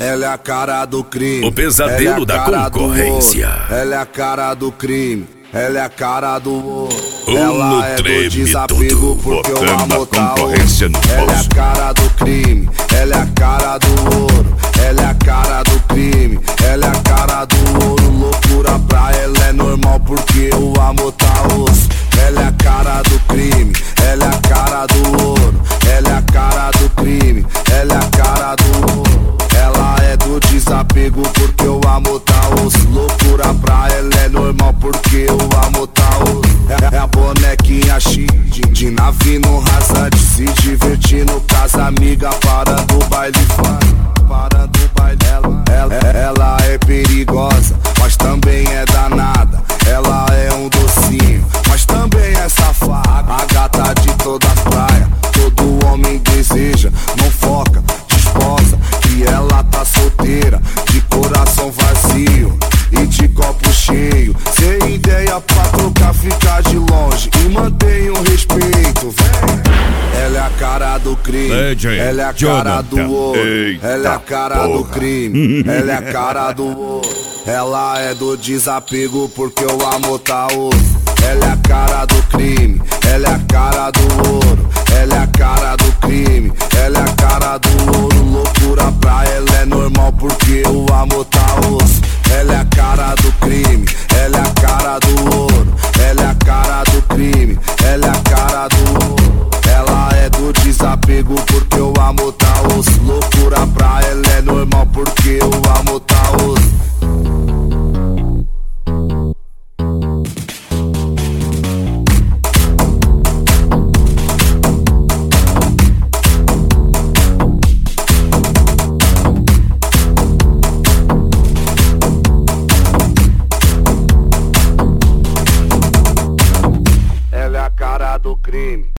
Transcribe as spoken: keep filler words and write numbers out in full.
ela é a cara do crime. O pesadelo da concorrência. Ela é a cara do crime, ela é a cara do ouro. O Ela é do desapego porque o amor tá ouro. Ela é a cara do crime, ela é a cara do ouro. Ela é a cara do crime, ela é a cara do ouro. Loucura pra ela é normal porque o amor tá osso. Ela é a cara do crime, ela é a cara do ouro. Ela é a cara do crime, ela é a cara do ouro. Ela é do desapego porque o amor tá osso. Loucura pra ela é normal porque o amor tá osso. É, é a bonequinha X de, de nave no rasante, se divertindo com as amigas, parando o baile fora. Parando o baile, ela, ela, ela é perigosa, mas também é danada. Ela é um docinho, mas também é safada. A gata de toda a praia, todo homem deseja. Não foca, desposa, que ela tá solteira, de coração vazio e de copo cheio. Sem ideia pra trocar, ficar de longe e mantém o respeito, vem. Ela é a cara do crime, ela é a cara do ouro. Ela é a cara do crime, ela é a cara do ouro. Ela é do desapego porque o amor tá osso. Ela é a cara do crime, ela é a cara do ouro. Ela é a cara do crime, ela é a cara do ouro. Loucura pra ela é normal porque o amor tá osso. Ela é a cara do crime, ela é a cara do ouro. Ela é a cara do crime, ela é a cara do ouro. Ela é do desapego porque o amor tá osso. Loucura pra ela é normal porque o amor tá osso. Ela é a cara do crime.